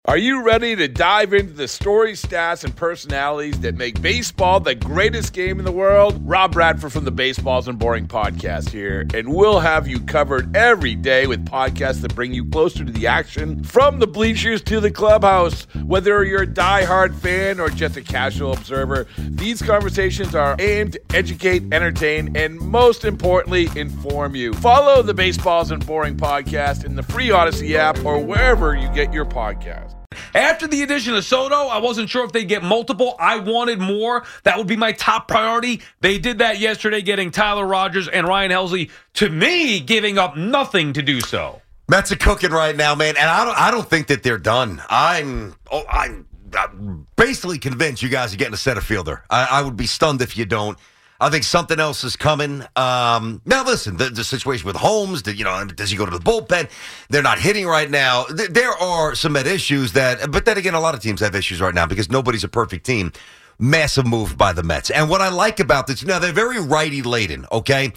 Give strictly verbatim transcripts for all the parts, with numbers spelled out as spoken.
Are you ready to dive into the stories, stats, and personalities that make baseball the greatest game in the world? Rob Bradford from the Baseballs and Boring podcast here, and we'll have you covered every day with podcasts that bring you closer to the action, from the bleachers to the clubhouse. Whether you're a diehard fan or just a casual observer, these conversations are aimed to educate, entertain, and most importantly, inform you. Follow the Baseballs and Boring podcast in the free Odyssey app or wherever you get your podcasts. After the addition of Soto, I wasn't sure if they'd get multiple. I wanted more. That would be my top priority. They did that yesterday, getting Tyler Rogers and Ryan Helsley, to me, giving up nothing to do so. Mets are cooking right now, man, and I don't I don't think that they're done. I'm oh, I'm, I'm basically convinced you guys are getting a center fielder. I, I would be stunned if you don't. I think something else is coming. Um, now, listen, the, the situation with Holmes, the, you know, does he go to the bullpen? They're not hitting right now. Th- there are some Met issues that, but then again, a lot of teams have issues right now because nobody's a perfect team. Massive move by the Mets. And what I like about this, now they're very righty-laden, okay?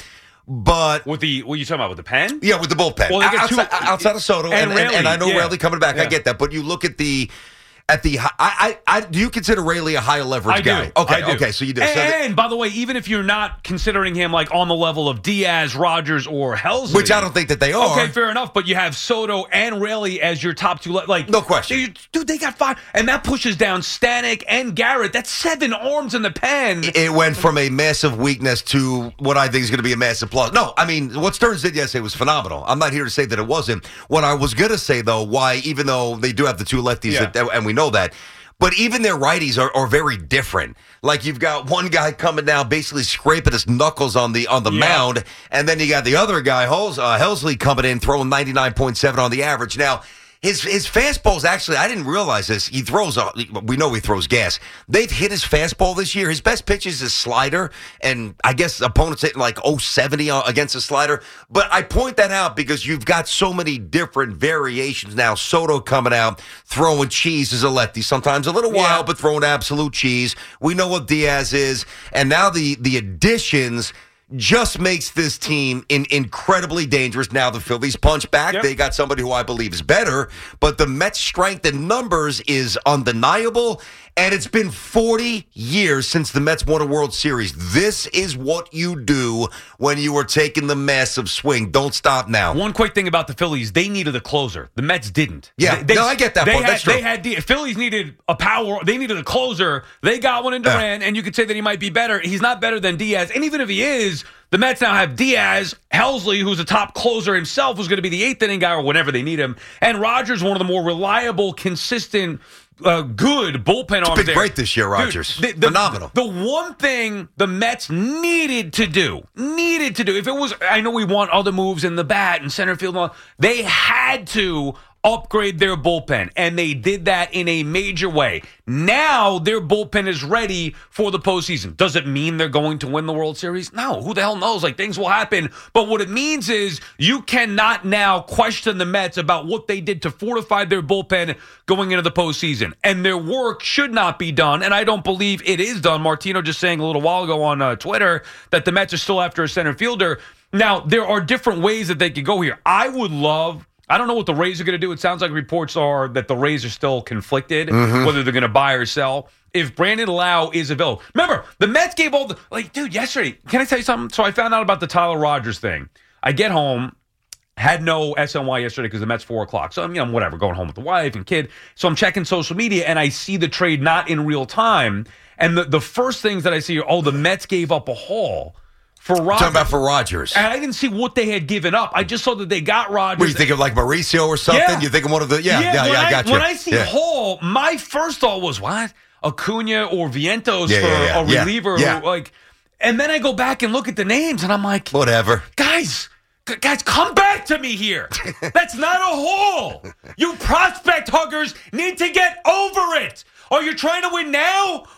But with the what are you talking about with the pen? Yeah, with the bullpen. Well, they get outside, two, outside of Soto, and, and, and, and I know yeah. Raley coming back. Yeah. I get that, but you look at the. At the, I, I, I, do you consider Raley a high leverage I guy? do. Okay, I do. okay, so you do. And, so th- and by the way, even if you're not considering him like on the level of Diaz, Rogers, or Helsley, which I don't think that they are. Okay, fair enough. But you have Soto and Raley as your top two. Like no question, they, dude. They got five, and that pushes down Stanek and Garrett. That's seven arms in the pen. It went from a massive weakness to what I think is going to be a massive plus. No, I mean what Stearns did yesterday was phenomenal. I'm not here to say that it wasn't. What I was going to say though, why even though they do have the two lefties, Yeah. that, and we know that. But even their righties are, are very different. Like you've got one guy coming down, basically scraping his knuckles on the on the yeah. mound, and then you got the other guy, Hels, uh, Helsley, coming in, throwing ninety-nine point seven on the average. Now, his his fastballs actually, I didn't realize this. He throws, a, we know he throws gas. They've hit his fastball this year. His best pitch is his slider, and I guess opponents hitting like oh seventy against the slider. But I point that out because you've got so many different variations now. Soto coming out, throwing cheese as a lefty, sometimes a little yeah. wild, but throwing absolute cheese. We know what Diaz is, and now the the additions just makes this team in, incredibly dangerous. Now the Phillies punch back. Yep. They got somebody who I believe is better, but the Mets' strength in numbers is undeniable, and it's been forty years since the Mets won a World Series. This is what you do when you are taking the massive swing. Don't stop now. One quick thing about the Phillies, they needed a closer. The Mets didn't. Yeah, they, no, I get that They part. had, That's true. They had the Phillies needed a power. They needed a closer. They got one in Duran, Yeah. and you could say that he might be better. He's not better than Diaz, and even if he is, the Mets now have Diaz, Helsley, who's a top closer himself, who's going to be the eighth inning guy or whenever they need him, and Rogers, one of the more reliable, consistent, uh, good bullpen arms. It's been there. great this year, Rogers. Dude, the, the, Phenomenal. The one thing the Mets needed to do, needed to do, if it was, I know we want other moves in the bat and center field, and all, they had to upgrade their bullpen, and they did that in a major way. Now their bullpen is ready for the postseason. Does it mean they're going to win the World Series? No. Who the hell knows? Like, things will happen. But what it means is you cannot now question the Mets about what they did to fortify their bullpen going into the postseason. And their work should not be done, and I don't believe it is done. Martino just saying a little while ago on uh, Twitter that the Mets are still after a center fielder. Now, there are different ways that they could go here. I would love... I don't know what the Rays are going to do. It sounds like reports are that the Rays are still conflicted, mm-hmm. whether they're going to buy or sell. If Brandon Lau is available. Remember, the Mets gave all the... Like, dude, yesterday, can I tell you something? So I found out about the Tyler Rogers thing. I get home, had no S N Y yesterday because the Mets four o'clock. So, I'm, you know, whatever, going home with the wife and kid. So I'm checking social media, and I see the trade not in real time. And the, the first things that I see are, oh, the Mets gave up a haul for Rogers. Talking about for Rogers. And I didn't see what they had given up. I just saw that they got Rogers. What, you think of like Mauricio or something? Yeah. You think of one of the... Yeah, yeah, yeah, yeah I, I got you. When I see yeah. Hall, my first thought was, what? Acuna or Vientos yeah, for yeah, yeah. a reliever? Yeah. Who, like, and then I go back and look at the names, and I'm like... Whatever. Guys... Guys, come back to me here. That's not a haul. You prospect huggers need to get over it. Are you trying to win now,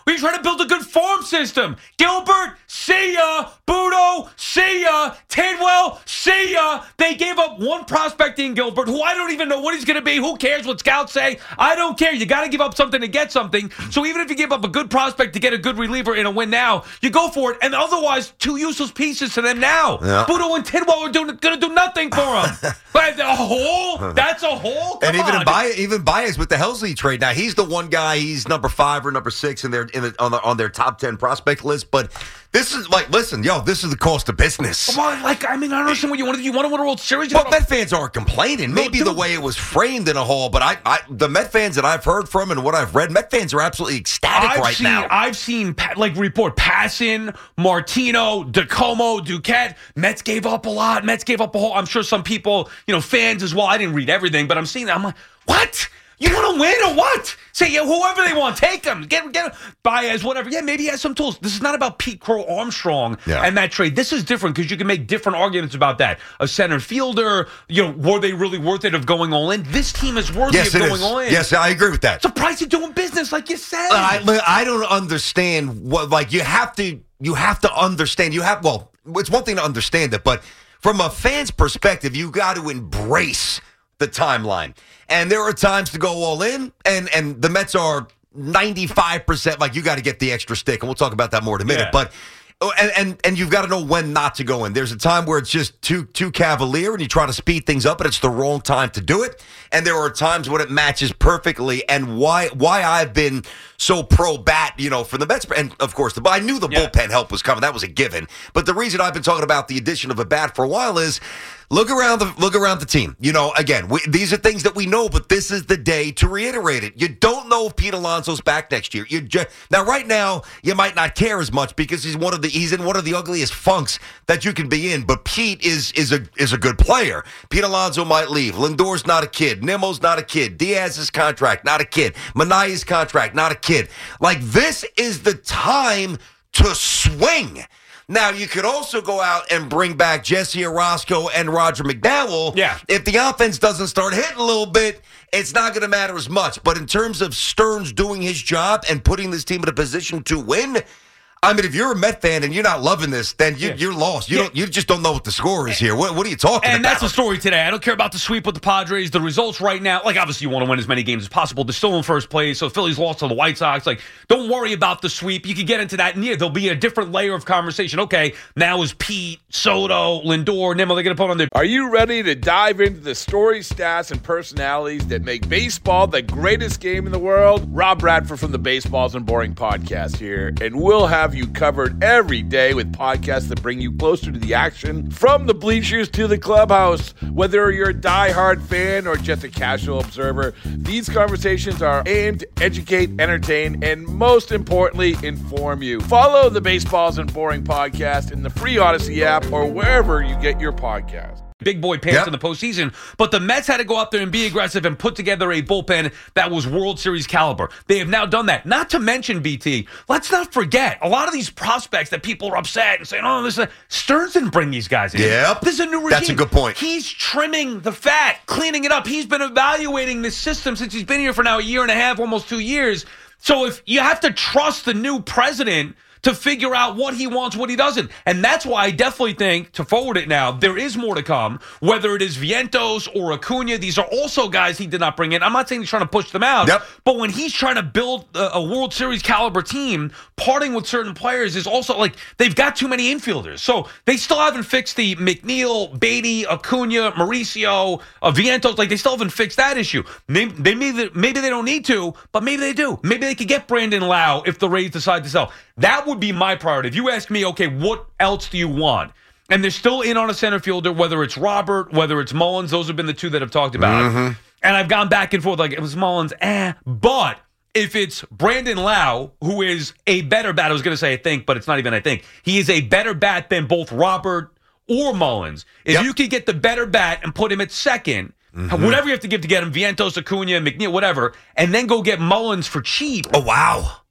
We're trying to build a good farm system. Gilbert, see ya. Budo, see ya. Tidwell, see ya. They gave up one prospect in Gilbert, who I don't even know what he's going to be. Who cares what scouts say? I don't care. You got to give up something to get something. So even if you give up a good prospect to get a good reliever in a win now, you go for it. And otherwise, two useless pieces to them now. Yeah. Budo and Tidwell are going to do nothing for them. But a hole? That's a hole? Come and even on. Baez, even Baez with the Helsley trade. Now, he's the one guy, he's number five or number six in their in the, on, the, on their top ten prospect list. But this is like, listen, yo, this is the cost of business. Well, like, I mean, I don't understand what you want to do. You want to win a World Series? Well, Met fans aren't complaining. Maybe no, the way it was framed in a hole, but I, I, the Met fans that I've heard from and what I've read, Met fans are absolutely ecstatic I've right seen, now. I've seen, like, report Passan, Martino, DeComo, Duquette. Mets gave up a lot. Mets gave up a whole. I'm sure some people, you know, fans as well. I didn't read everything, but I'm seeing that. I'm like, what? You want to win or what? Say, yeah, whoever they want, take them. Get, get Baez, whatever. Yeah, maybe he has some tools. This is not about Pete Crow Armstrong yeah. and that trade. This is different because you can make different arguments about that. A center fielder, you know, were they really worth it of going all in? This team is worthy yes, of going is. all in. Yes, I agree with that. It's a price of doing business, like you said. I, I don't understand what, like, you have to, you have to understand. You have, well, it's one thing to understand it, but from a fan's perspective, you got to embrace the timeline. And there are times to go all in, and, and the Mets are ninety-five percent like, you got to get the extra stick, and we'll talk about that more in a minute. Yeah. But and, and and you've got to know when not to go in. There's a time where it's just too too cavalier, and you try to speed things up, and it's the wrong time to do it. And there are times when it matches perfectly. And why why I've been so pro bat, you know, for the Mets, and of course, the I knew the yeah. bullpen help was coming. That was a given. But the reason I've been talking about the addition of a bat for a while is, Look around the look around the team. You know, again, we, these are things that we know, but this is the day to reiterate it. You don't know if Pete Alonso's back next year. You just, now, right now, you might not care as much because he's one of the he's in one of the ugliest funks that you can be in. But Pete is is a is a good player. Pete Alonso might leave. Lindor's not a kid. Nimmo's not a kid. Diaz's contract, not a kid. Manaea's contract, not a kid. Like, this is the time to swing. Now, you could also go out and bring back Jesse Orosco and Roger McDowell. Yeah. If the offense doesn't start hitting a little bit, it's not going to matter as much. But in terms of Stearns doing his job and putting this team in a position to win, I mean, if you're a Met fan and you're not loving this, then you, yeah. you're lost. You yeah. don't. You just don't know what the score is here. What, what are you talking and about? And that's the story today. I don't care about the sweep with the Padres. The results right now, like, obviously you want to win as many games as possible. They're still in first place, so Phillies lost to the White Sox. Like, don't worry about the sweep. You can get into that, and yeah, there'll be a different layer of conversation. Okay, now is Pete, Soto, Lindor, Nimmo, they're going to put on their... Are you ready to dive into the stories, stats, and personalities that make baseball the greatest game in the world? Rob Bradford from the Baseballs and Boring podcast here, and we'll have you covered every day with podcasts that bring you closer to the action, from the bleachers to the clubhouse. Whether you're a diehard fan or just a casual observer, these conversations are aimed to educate, entertain, and most importantly, inform you. Follow the Baseballs and Boring podcast in the free Odyssey app or wherever you get your podcasts. Big boy pants yep. in the postseason, but the Mets had to go out there and be aggressive and put together a bullpen that was World Series caliber. They have now done that. Not to mention, B T, let's not forget, a lot of these prospects that people are upset and saying, oh, this is a, Stearns didn't bring these guys in. Yep. This is a new regime. That's a good point. He's trimming the fat, cleaning it up. He's been evaluating this system since he's been here for now a year and a half, almost two years. So if you have to trust the new president to figure out what he wants, what he doesn't. And that's why I definitely think, to forward it now, there is more to come, whether it is Vientos or Acuna. These are also guys he did not bring in. I'm not saying he's trying to push them out, yep. but when he's trying to build a, a World Series caliber team, parting with certain players is also like, they've got too many infielders. So they still haven't fixed the McNeil, Beatty, Acuna, Mauricio, uh, Vientos. Like, they still haven't fixed that issue. Maybe they, maybe, maybe they don't need to, but maybe they do. Maybe they could get Brandon Lau if the Rays decide to sell. That would be my priority. If you ask me, okay, what else do you want? And they're still in on a center fielder, whether it's Robert, whether it's Mullins. Those have been the two that I've talked about. Mm-hmm. And I've gone back and forth, like, it was Mullins, eh. But if it's Brandon Lau, who is a better bat, I was going to say I think, but it's not even I think. He is a better bat than both Robert or Mullins. If yep. you could get the better bat and put him at second, mm-hmm. whatever you have to give to get him, Vientos, Acuna, McNeil, whatever, and then go get Mullins for cheap. Oh, wow.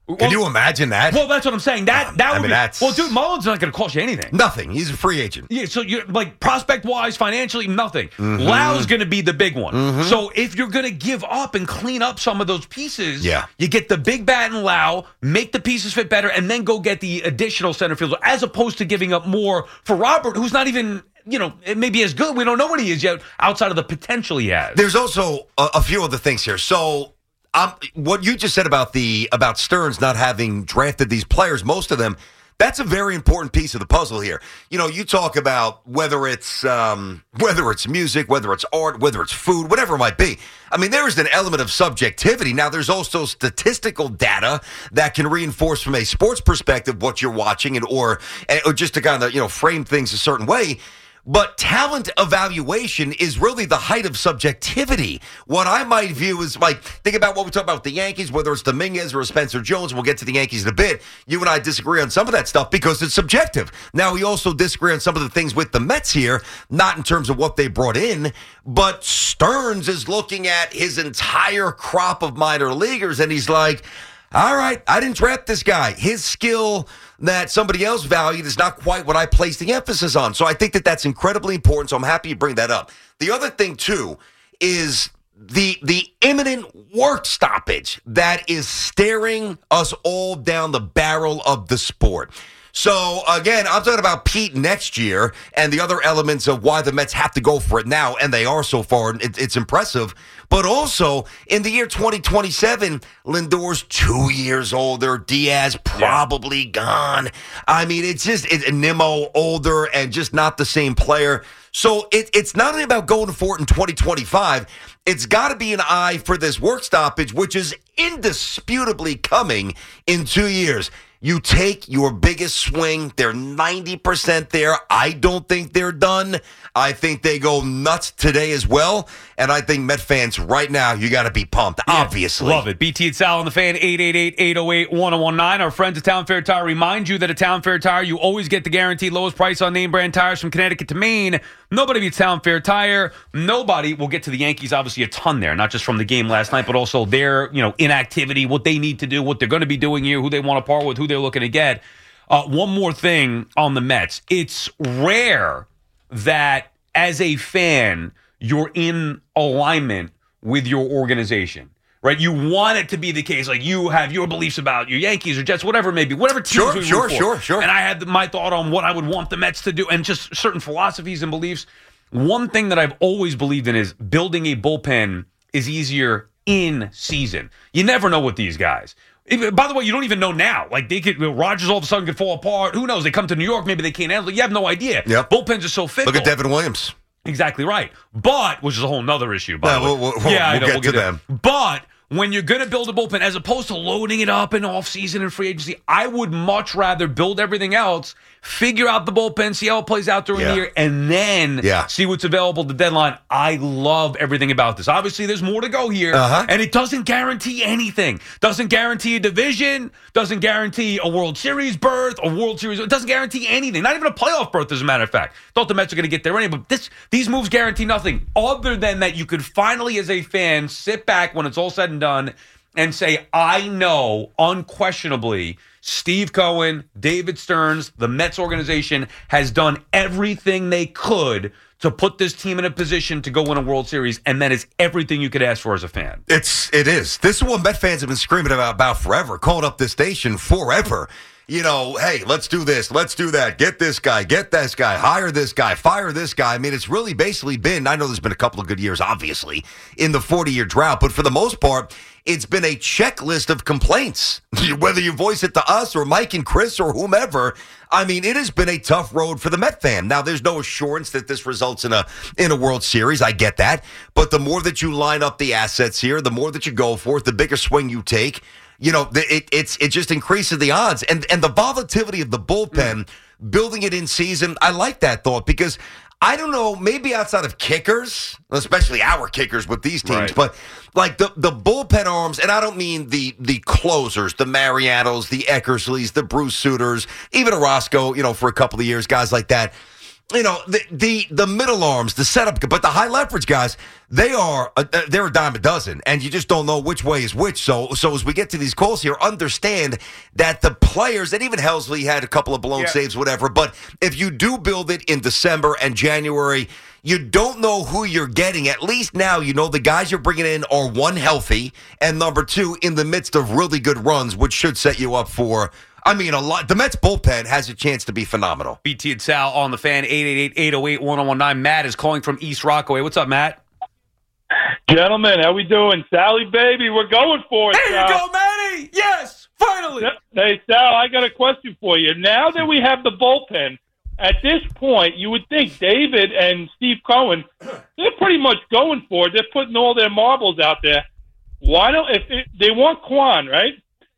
Can Well, you imagine that? Well, that's what I'm saying. That that I would mean, be, that's- well, dude. Mullins not going to cost you anything. Nothing. He's a free agent. Yeah, so you're like prospect wise, financially, nothing. Mm-hmm. Lau's going to be the big one. So if you're going to give up and clean up some of those pieces, Yeah. you get the big bat in Lau, make the pieces fit better, and then go get the additional center fielder, as opposed to giving up more for Robert, who's not even, you know, maybe as good. We don't know what he is yet, outside of the potential he has. There's also a, a few other things here. So, um, what you just said about the about Stearns not having drafted these players, most of them, that's a very important piece of the puzzle here. You know, you talk about whether it's um, whether it's music, whether it's art, whether it's food, whatever it might be. I mean, there is an element of subjectivity. Now, there's also statistical data that can reinforce from a sports perspective what you're watching, and or or just to kind of, you know, frame things a certain way. But talent evaluation is really the height of subjectivity. What I might view is, like, think about what we talk about with the Yankees, whether it's Dominguez or Spencer Jones. We'll get to the Yankees in a bit. You and I disagree on some of that stuff because it's subjective. Now, we also disagree on some of the things with the Mets here, not in terms of what they brought in, but Stearns is looking at his entire crop of minor leaguers, and he's like, all right, I didn't draft this guy. His skill that somebody else valued is not quite what I placed the emphasis on. So I think that that's incredibly important. So I'm happy you bring that up. The other thing, too, is the the imminent work stoppage that is staring us all down the barrel of the sport. So, again, I'm talking about Pete next year and the other elements of why the Mets have to go for it now, and they are so far, and it, it's impressive. But also, in the year twenty twenty-seven, Lindor's two years older, Diaz probably yeah. gone. I mean, it's just it, Nimmo older and just not the same player. So it, it's not only about going for it in twenty twenty-five. It's got to be an eye for this work stoppage, which is indisputably coming in two years. You take your biggest swing. They're ninety percent there. I don't think they're done. I think they go nuts today as well. And I think Met fans right now, you got to be pumped, yeah, obviously. Love it. B T and Sal on the Fan, eight eight eight, eight oh eight, one oh one nine. Our friends at Town Fair Tire remind you that at Town Fair Tire, you always get the guaranteed lowest price on name brand tires from Connecticut to Maine. Nobody beats Town Fair Tire. Nobody will get to the Yankees, obviously, a ton there, not just from the game last night, but also their, you know, inactivity, what they need to do, what they're going to be doing here, who they want to part with, who they're looking to get. Uh, one more thing on the Mets. It's rare that as a fan, you're in alignment with your organization, right? You want it to be the case. Like, you have your beliefs about your Yankees or Jets, whatever it may be, whatever teams sure, we sure, root for. sure, sure. And I had my thought on what I would want the Mets to do and just certain philosophies and beliefs. One thing that I've always believed in is building a bullpen is easier in season. You never know with these guys. By the way, you don't even know now. Like, they could, Rogers all of a sudden could fall apart. Who knows? They come to New York, maybe they can't handle it. You have no idea. Yep. Bullpens are so fickle. Look at Devin Williams. Exactly right. But, which is a whole nother issue, by yeah, the way. We'll, we'll, yeah, we'll I know. get We'll to get them. There. But when you're going to build a bullpen, as opposed to loading it up in off-season and free agency, I would much rather build everything else, figure out the bullpen, see how it plays out during yeah. the year, and then yeah. see what's available at the deadline. I love everything about this. Obviously, there's more to go here, uh-huh. and it doesn't guarantee anything. Doesn't guarantee a division, doesn't guarantee a World Series berth, a World Series. It doesn't guarantee anything, not even a playoff berth, as a matter of fact. Thought the Mets are going to get there anyway, but this, these moves guarantee nothing other than that you could finally, as a fan, sit back when it's all said and done and say, I know unquestionably Steve Cohen, David Stearns, the Mets organization has done everything they could to put this team in a position to go win a World Series, and that is everything you could ask for as a fan. It's it is. This is what Met fans have been screaming about, about forever, calling up this station forever. You know, hey, let's do this, let's do that, get this guy, get this guy, hire this guy, fire this guy. I mean, it's really basically been, I know there's been a couple of good years, obviously, in the forty-year drought, but for the most part, it's been a checklist of complaints. Whether you voice it to us or Mike and Chris or whomever, I mean, it has been a tough road for the Met fan. Now, there's no assurance that this results in a in a World Series. I get that. But the more that you line up the assets here, the more that you go for it, the bigger swing you take, you know, it it's it just increases the odds. And and the volatility of the bullpen, mm. building it in season, I like that thought because I don't know, maybe outside of kickers, especially our kickers with these teams, right. but like the, the bullpen arms, and I don't mean the the closers, the Marianos, the Eckersleys, the Bruce Sutters, even Orozco, you know, for a couple of years, guys like that. you know, the, the the middle arms, the setup, but the high leverage guys, they are a, they're a dime a dozen, and you just don't know which way is which. So, so as we get to these calls here, understand that the players, and even Helsley had a couple of blown yeah. saves, whatever. But if you do build it in December and January, you don't know who you're getting. At least now you know the guys you're bringing in are, one, healthy, and number two, in the midst of really good runs, which should set you up for. I mean, a lot. The Mets bullpen has a chance to be phenomenal. B T and Sal on the Fan, eight eight eight, eight oh eight, one oh one nine. Matt is calling from East Rockaway. What's up, Matt? Gentlemen, how we doing? Sally, baby, we're going for it, There you Sal. go, Matty! Yes, finally! Hey, Sal, I got a question for you. Now that we have the bullpen, at this point, you would think David and Steve Cohen, they're pretty much going for it. They're putting all their marbles out there. Why don't, if it, they want Kwan, right?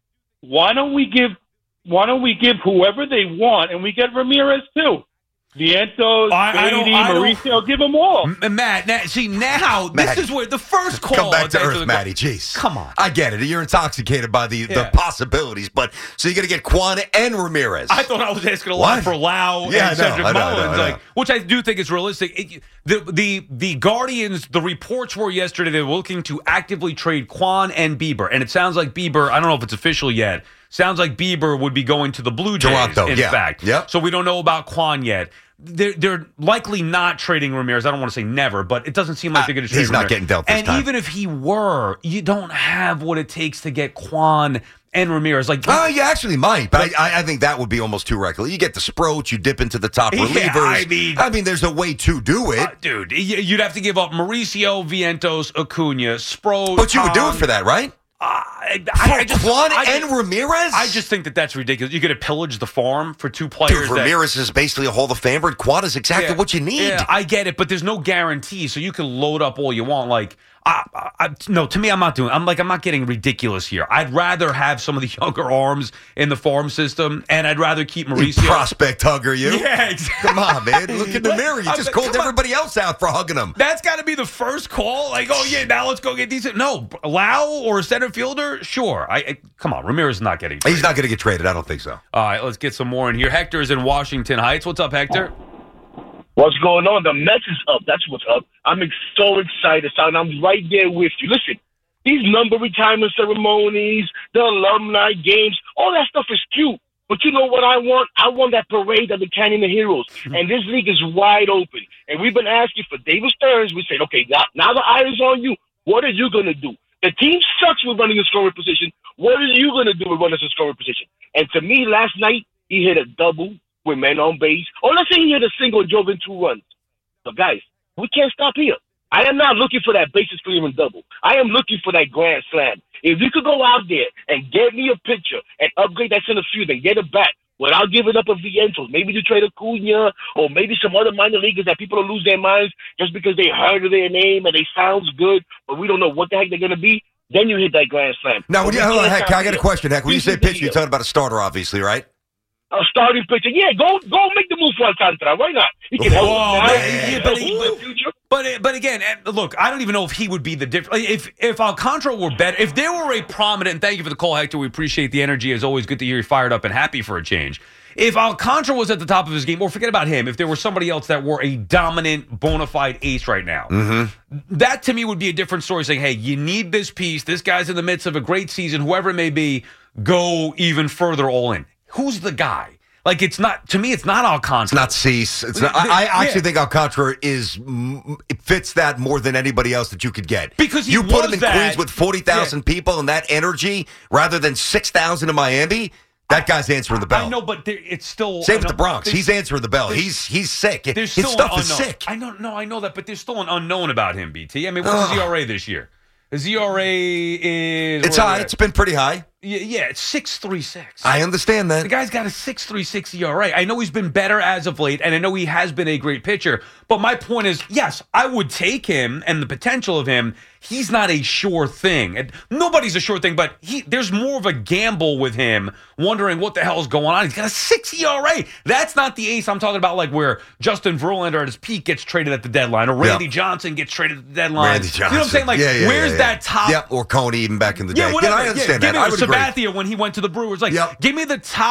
Why don't we give Why don't we give whoever they want, and we get Ramirez too? Vientos, I- I don't- Beatty, I don't- Mauricio, give them all. M- Matt, now, see, now, Matt, this is where the first call. Come back to after earth, the- Matty. Jeez. Come on. I get it. You're intoxicated by the, Yeah. the possibilities, but so you're going to get Quan and Ramirez. I thought I was asking a lot What? for Lau Yeah, I and know, Cedric I know, I know, Mullins, I know. like, which I do think is realistic. It, the the the Guardians, the reports were yesterday they were looking to actively trade Quan and Bieber, and it sounds like Bieber. I don't know if it's official yet. Sounds like Bieber would be going to the Blue Jays. Toronto, in yeah. fact, Yep. So we don't know about Quan yet. They're, they're likely not trading Ramirez. I don't want to say never, but it doesn't seem like Uh, they're going to trade he's not Ramirez. getting dealt this and time. even if he were, you don't have what it takes to get Quan and Ramirez. Like, Oh, you actually might, but I, I think that would be almost too reckless. You get the Sproats, you dip into the top Yeah, relievers. I mean- I mean, there's a way to do it, Uh, dude, y- you'd have to give up Mauricio, Vientos, Acuna, Sproles. but you would do it Tom. for that, right? Uh, I, For I, I just, Quan I, and Ramirez? I just think that that's ridiculous. You're going to pillage the farm for two players. Dude, that- Ramirez is basically a Hall of Famer, and Quan is exactly Yeah, what you need. Yeah, I get it, but there's no guarantee, so you can load up all you want. Like, I, I, I, no, to me, I'm not doing. I'm like, I'm not getting ridiculous here. I'd rather have some of the younger arms in the farm system, and I'd rather keep You Mauricio. prospect hugger, you. Yeah, exactly. Come on, man. Look in the Let- mirror. You I'm just like, called come on. everybody else out for hugging him. That's got to be the first call. Like, oh yeah, now let's go get decent. No, Lau or a center fielder, sure. I, I come on, Ramirez is not getting. He's traded. not going to get traded. I don't think so. All right, let's get some more in here. Hector's in Washington Heights. What's up, Hector? What's going on? The Mets is up. That's what's up. I'm ex- so excited, son. I'm right there with you. Listen, these number retirement ceremonies, the alumni games, all that stuff is cute. But you know what I want? I want that parade of the Canyon of Heroes. And this league is wide open. And we've been asking for David Stearns. We said, okay, now, now the eye is on you. What are you going to do? The team sucks with running a scoring position. What are you going to do with running a scoring position? And to me, last night, he hit a double with men on base. Or let's say he hit a single and drove in two runs. But guys, we can't stop here. I am not looking for that bases clearing double. I am looking for that grand slam. If you could go out there and get me a pitcher and upgrade that center field and get it back without giving up a Vientos, maybe to trade Acuna or maybe some other minor leaguers that people will lose their minds just because they heard of their name and they sounds good, but we don't know what the heck they're going to be, then you hit that grand slam. Now, when But you, we hold on, can't Heck, stop I got a here. question, Heck. When you This say is the pitcher, you're deal. talking about a starter, obviously, right? A starting pitcher. Yeah, go go make the move for Alcantara. Why not? He can help Whoa, us now. man. He can Yeah, help but us he- in the but- future. But but again, and look, I don't even know if he would be the difference. If if Alcantara were better, if there were a prominent, and thank you for the call, Hector. We appreciate the energy. It's always good to hear you fired up and happy for a change. If Alcantara was at the top of his game, or forget about him, if there was somebody else that were a dominant, bona fide ace right now, Mm-hmm. that to me would be a different story. Saying, hey, you need this piece. This guy's in the midst of a great season. Whoever it may be, go even further all in. Who's the guy? Like, it's not, to me, it's not Alcantara. It's not Cease. It's not, I, I actually think Alcantara is mm, it fits that more than anybody else that you could get. Because he you put was him in that- Queens with forty thousand Yeah. people and that energy rather than six thousand in Miami. That guy's answering the bell. I know, but there, it's still. Same I with the know- Bronx. there's- He's answering the bell. there's- He's he's sick. There's His still stuff an is unknown. sick. I know, no, I know that, but there's still an unknown about him. B T. I mean, what's his E R A this year? His E R A is It's what high. is It's been pretty high. Yeah, yeah, it's six three six. I understand The that. guy's got a six three six E R A. I know he's been better as of late, and I know he has been a great pitcher. But my point is, yes, I would take him and the potential of him. He's not a sure thing. And nobody's a sure thing, but he there's more of a gamble with him, wondering what the hell's going on. He's got a six E R A. That's not the ace I'm talking about, like where Justin Verlander at his peak gets traded at the deadline, or Randy Yeah. Johnson gets traded at the deadline. Randy Johnson. You know what I'm saying? Like, Yeah, yeah, where's yeah, yeah. that top? Yep, or Coney even back in the day. Yeah, whatever. I understand yeah, that. give I me would agree. Sabathia when he went to the Brewers. Like, Yep. give me the top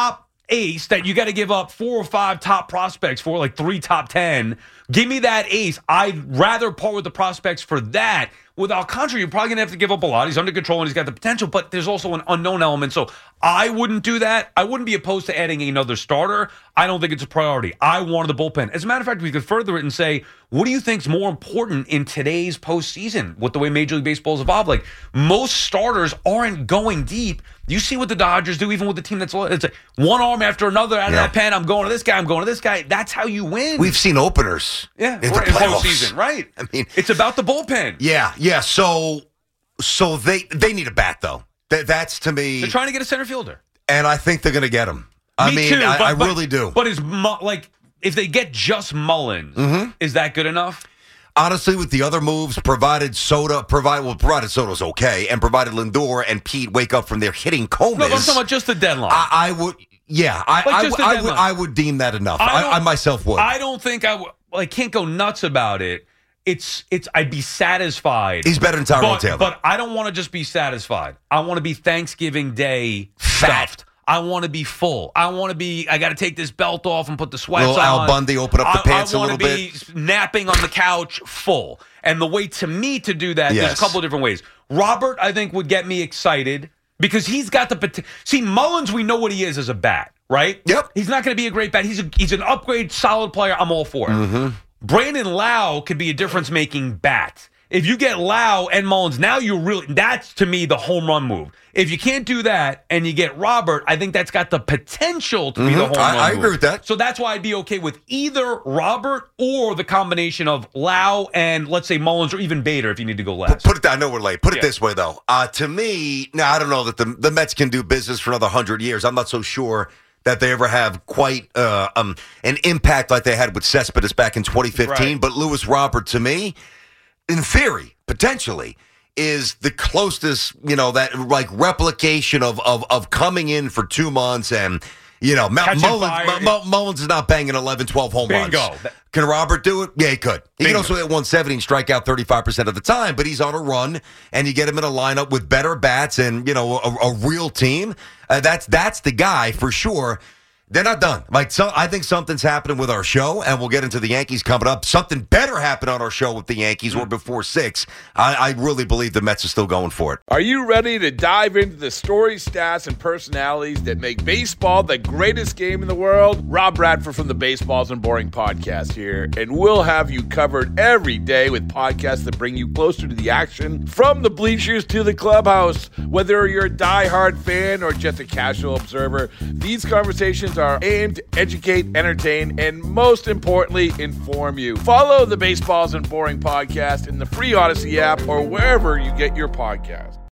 ace that you got to give up four or five top prospects for, like three top ten. Give me that ace. I'd rather part with the prospects for that. With Alcantara, you're probably going to have to give up a lot. He's under control and he's got the potential, but there's also an unknown element. So I wouldn't do that. I wouldn't be opposed to adding another starter. I don't think it's a priority. I wanted the bullpen. As a matter of fact, we could further it and say, what do you think is more important in today's postseason with the way Major League Baseball has evolved? Like, most starters aren't going deep. You see what the Dodgers do, even with the team that's it's like one arm after another out of Yeah. that pen. I'm going to this guy. I'm going to this guy. That's how you win. We've seen openers. yeah, in the right, in playoffs. postseason, right? I mean, it's about the bullpen. Yeah, yeah. So, so they they need a bat though. That that's to me, They're trying to get a center fielder. and I think they're going to get him. I Me mean, too, I, but- I but- really do. But is Mu- like if they get just Mullins, Mm-hmm. is that good enough? Honestly, with the other moves, provided Soda, provide well, provided Soto's okay, and provided Lindor and Pete wake up from their hitting comas. No, but I'm talking about just the deadline. I, I would, yeah, I, Like I, just would- the I would, deadline. I would deem that enough. I I, don't- I myself would. I don't think I would. Well, I can't go nuts about it. It's it's. I'd be satisfied. He's better than Tyrone but, Taylor. But I don't want to just be satisfied. I want to be Thanksgiving Day Fat. stuffed. I want to be full. I want to be. I got to take this belt off and put the sweats Little on. Al Bundy, open up the I, pants I a wanna little be napping on the couch, full. And the way to me to do that, there's Yes. a couple of different ways. Robert, I think, would get me excited because he's got the potential. See, Mullins, we know what he is as a bat, right? Yep. He's not going to be a great bat. He's a, he's an upgrade, solid player. I'm all for it. Mm-hmm. Brandon Lau could be a difference-making bat. If you get Lau and Mullins, now you're really, that's to me the home run move. If you can't do that and you get Robert, I think that's got the potential to be the home I- run I move. agree with that. So that's why I'd be okay with either Robert or the combination of Lau and, let's say, Mullins or even Bader if you need to go last. Put it. I know we're late. Put it Yeah. this way, though. Uh, to me, now I don't know that the the Mets can do business for another hundred years. I'm not so sure that they ever have quite uh, um, an impact like they had with Cespedes back in twenty fifteen. Right. But Lewis Robert, to me, in theory, potentially, is the closest, you know, that like replication of of of coming in for two months and. You know, Mul- Catching Mullins, fire. Mu- Mu- Mullins is not banging eleven, twelve home Bingo. runs. Can Robert do it? Yeah, he could. He Bingo. can also hit one seventy and strike out thirty-five percent of the time, but he's on a run, and you get him in a lineup with better bats and, you know, a, a real team. Uh, that's that's the guy for sure. They're not done. Like, so, I think something's happening with our show, and we'll get into the Yankees coming up. Something better happened on our show with the Yankees or before six. I, I really believe the Mets are still going for it. Are you ready to dive into the stories, stats, and personalities that make baseball the greatest game in the world? Rob Bradford from the Baseballs and Boring podcast here, and we'll have you covered every day with podcasts that bring you closer to the action from the bleachers to the clubhouse. Whether you're a diehard fan or just a casual observer, these conversations are aimed to educate, entertain, and most importantly, inform you. Follow the Baseballs and Boring podcast in the free Odyssey app or wherever you get your podcast.